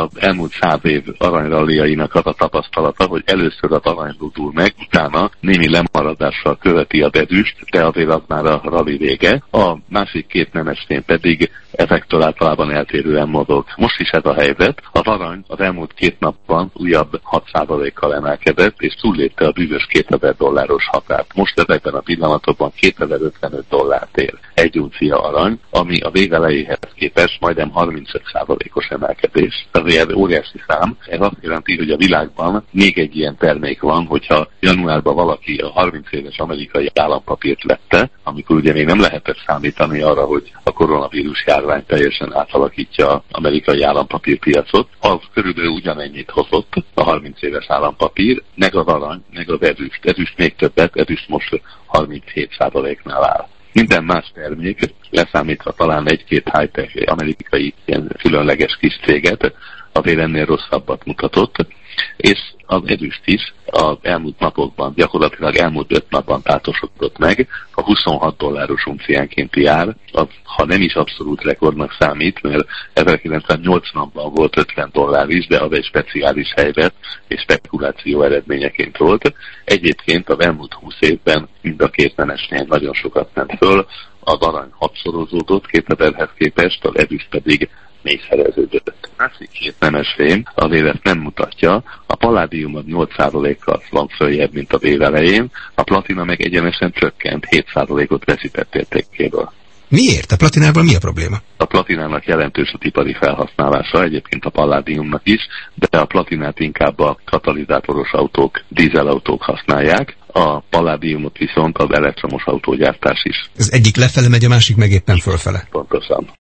az elmúlt 100 év aranyralliainak az a tapasztalata, hogy először az arany dúl meg, utána némi lemaradással követi a ezüst, de azért az már a rally vége. A másik két nemesfém pedig ezektől általában eltérően mozog. Most is ez a helyzet. Az arany az elmúlt 2 napban újabb 6%-kal emelkedett, és túllépte a bűvös $2000 határt. Most ezekben a pillanatokban $2055 ér egy uncia arany, ami a végelejéhez képest majdnem 35%-os emelkedés. Ez egy óriási szám. Ez azt jelenti, hogy a világban még egy ilyen termék van, hogyha januárban valaki a 30 éves amerikai állampapírt vette, amikor ugye még nem lehetett számítani arra, hogy a koronavírus járvány teljesen átalakítja az amerikai állampapírpiacot, az körülbelül ugyanennyit hozott a 30 éves állampapír, meg az arany, meg az ezüst. Ezüst még többet, ezüst most 37%-nál áll. Minden más termék, leszámítva talán egy-két high-tech amerikai ilyen különleges kis céget, azért ennél rosszabbat mutatott, és az ezüst is az elmúlt napokban, gyakorlatilag elmúlt 5 napban tátosodott meg, a $26 unciánkénti ár, az, ha nem is abszolút rekordnak számít, mert 1980-ban volt $50 is, de az egy speciális helyzet és spekuláció eredményeként volt. Egyébként az elmúlt 20 évben mind a két nemesnél nagyon sokat ment föl, az arany 6-szorozódott 2000-hez képest, az ezüst pedig 4-szereződött. A másik két nemesfém azért ezt nem mutatja, a paládium az 8%-kal van följebb, mint az év elején, a platina meg egyenesen csökkent, 7%-ot veszített értékéből. Miért? A platinával mi a probléma? A platinának jelentős a ipari felhasználása, egyébként a palládiumnak is, de a platinát inkább a katalizátoros autók, dízelautók használják, a palládiumot viszont az elektromos autógyártás is. Az egyik lefele megy, a másik meg éppen fölfele. Pontosan.